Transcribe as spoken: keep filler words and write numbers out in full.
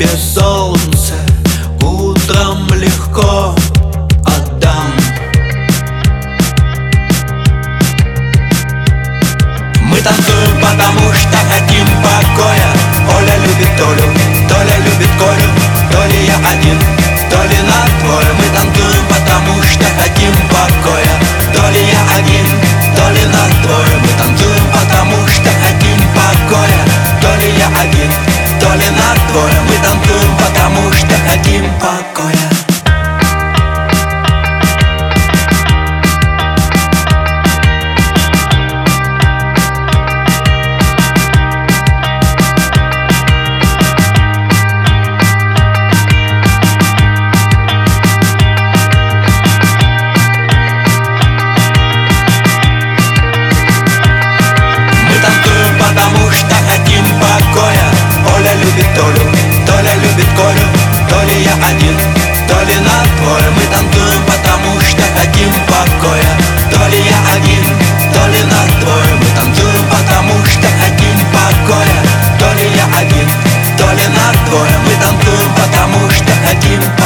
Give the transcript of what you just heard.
тебе солнце утром легко отдам. Мы танцуем, потому что хотим покоя. Оля любит Толю, Толя любит Колю. То ли я один, то ли на двое. Мы танцуем, потому что хотим покоя. То ли я один, то ли на двое. Мы танцуем, потому что хотим покоя. То ли я один, то ли на двое. Мы танцуем, потому что хотим покоя. Потому что хотим покоя. Оля любит Толю, Толя любит Колю. То ли я один, то ли на двое. Мы танцуем, потому что хотим покоя. То ли я один, то ли на двое. Мы танцуем, потому что хотим покоя. То ли я один, то ли на двое. Мы танцуем, потому что хотим покоя.